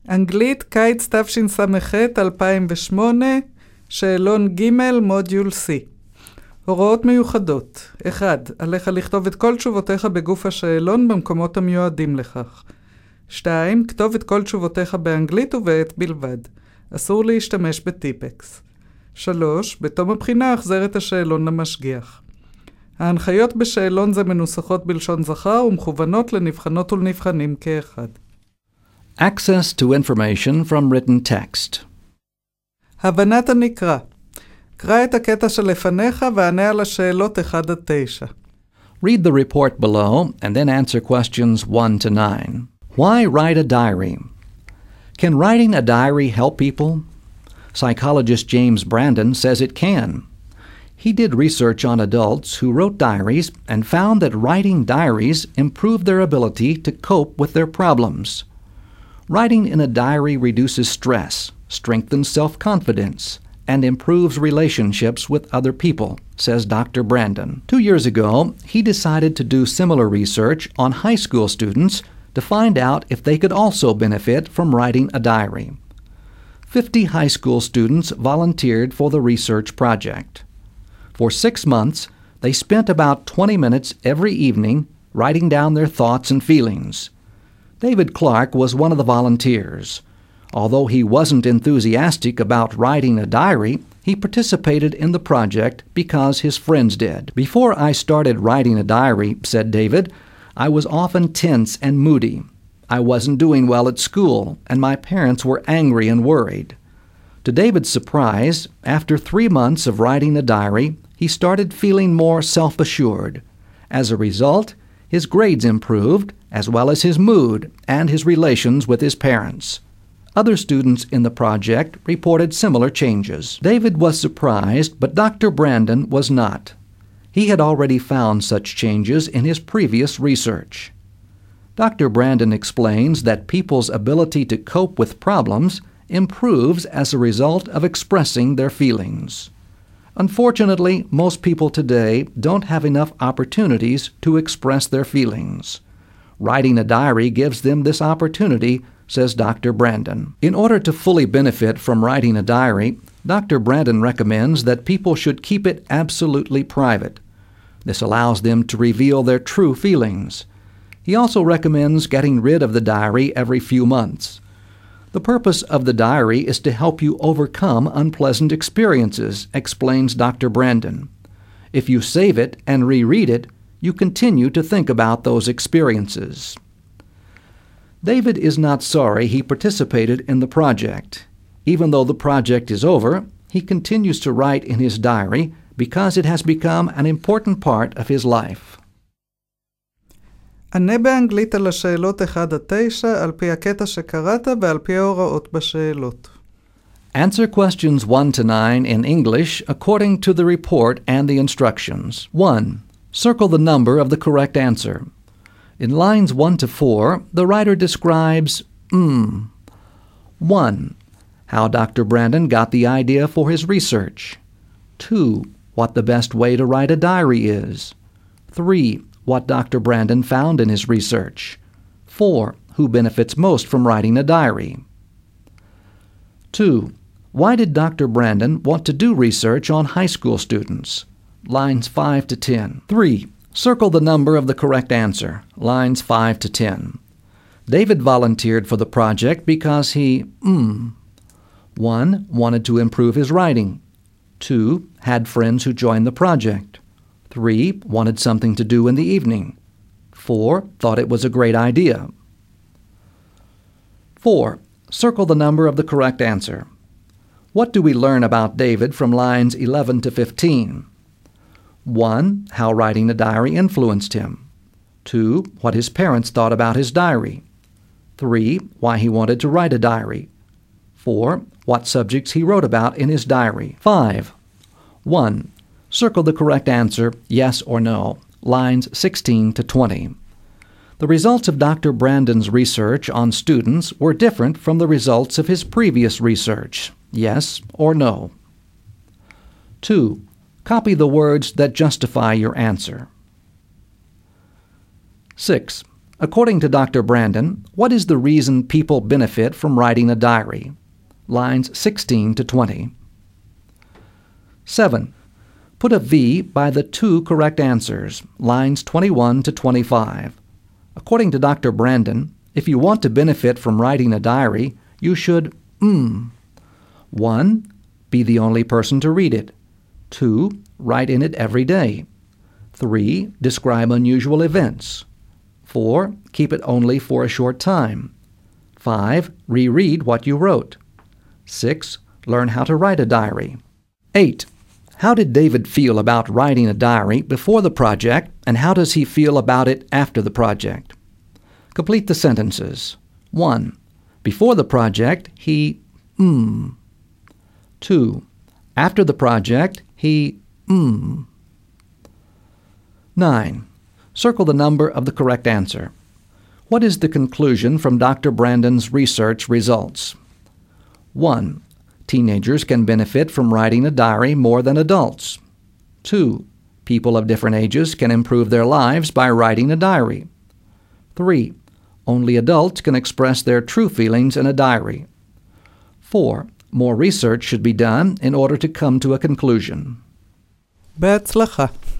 אנגלית, קיץ תשס"ח 2008, שאלון ג' מודיול C. הוראות מיוחדות. 1. עליך לכתוב את כל תשובותיך בגוף השאלון במקומות המיועדים לכך. 2. כתוב את כל תשובותיך באנגלית ובעת בלבד. אסור להשתמש בטיפקס. 3. בתום הבחינה החזר את השאלון למשגיח. ההנחיות בשאלון זה מנוסחות בלשון זכר ומכוונות לנבחנות ולנבחנים כאחד. Access to information from written text. הבנת הנקרא. קרא את הקטע שלפניך וענה על השאלות 1 עד 9. Read the report below and then answer questions 1 to 9. Why write a diary? Can writing a diary help people? Psychologist James Brandon says it can. He did research on adults who wrote diaries and found that writing diaries improved their ability to cope with their problems. Writing in a diary reduces stress, strengthens self-confidence, and improves relationships with other people, says Dr. Brandon. 2 years ago, he decided to do similar research on high school students to find out if they could also benefit from writing a diary. 50 high school students volunteered for the research project. For 6 months, they spent about 20 minutes every evening writing down their thoughts and feelings. David Clark was one of the volunteers. Although he wasn't enthusiastic about writing a diary, he participated in the project because his friends did. Before I started writing a diary, said David, I was often tense and moody. I wasn't doing well at school, and my parents were angry and worried. To David's surprise, after 3 months of writing a diary, he started feeling more self-assured. As a result, his grades improved, as well as his mood and his relations with his parents. Other students in the project reported similar changes. David was surprised, but Dr. Brandon was not. He had already found such changes in his previous research. Dr. Brandon explains that people's ability to cope with problems improves as a result of expressing their feelings. Unfortunately, most people today don't have enough opportunities to express their feelings. Writing a diary gives them this opportunity, says Dr. Brandon. In order to fully benefit from writing a diary, Dr. Brandon recommends that people should keep it absolutely private. This allows them to reveal their true feelings. He also recommends getting rid of the diary every few months. The purpose of the diary is to help you overcome unpleasant experiences, explains Dr. Brandon. If you save it and reread it, you continue to think about those experiences. David is not sorry he participated in the project. Even though the project is over, he continues to write in his diary because it has become an important part of his life. ענה באנגלית על השאלות 1 עד 9 על פי הקטע שקראת ועל פי ההוראות בשאלות. Answer questions 1 to 9 in English according to the report and the instructions. 1. Circle the number of the correct answer. In lines 1 to 4, the writer describes 1. How Dr. Brandon got the idea for his research. 2. What the best way to write a diary is. 3. What Dr. Brandon found in his research. 4. Who benefits most from writing a diary. 2. Why did Dr. Brandon want to do research on high school students? Lines 5 to 10. 3. Circle the number of the correct answer. Lines 5 to 10. David volunteered for the project because he 1. Wanted to improve his writing. 2. Had friends who joined the project. 3. Wanted something to do in the evening. 4. Thought it was a great idea. 4. Circle the number of the correct answer. What do we learn about David from lines 11 to 15? 1. How writing a diary influenced him. 2. What his parents thought about his diary. 3. Why he wanted to write a diary. 4. What subjects he wrote about in his diary. 5. 1. Circle the correct answer, yes or no, lines 16 to 20. The results of Dr. Brandon's research on students were different from the results of his previous research, yes or no. 2. Copy the words that justify your answer. 6. According to Dr. Brandon, what is the reason people benefit from writing a diary? Lines 16 to 20. 7. Put a V by the two correct answers, lines 21 to 25. According to Dr. Brandon, if you want to benefit from writing a diary, you should 1. Be the only person to read it. 2. Write in it every day. 3. Describe unusual events. 4. Keep it only for a short time. 5. Reread what you wrote. 6. Learn how to write a diary. 8. How did David feel about writing a diary before the project, and how does he feel about it after the project? Complete the sentences. 1. Before the project, he 2. After the project, he 9. Circle the number of the correct answer. What is the conclusion from Dr. Brandon's research results? 1. Teenagers can benefit from writing a diary more than adults. 2. People of different ages can improve their lives by writing a diary. 3. Only adults can express their true feelings in a diary. 4. More research should be done in order to come to a conclusion. בהצלחה.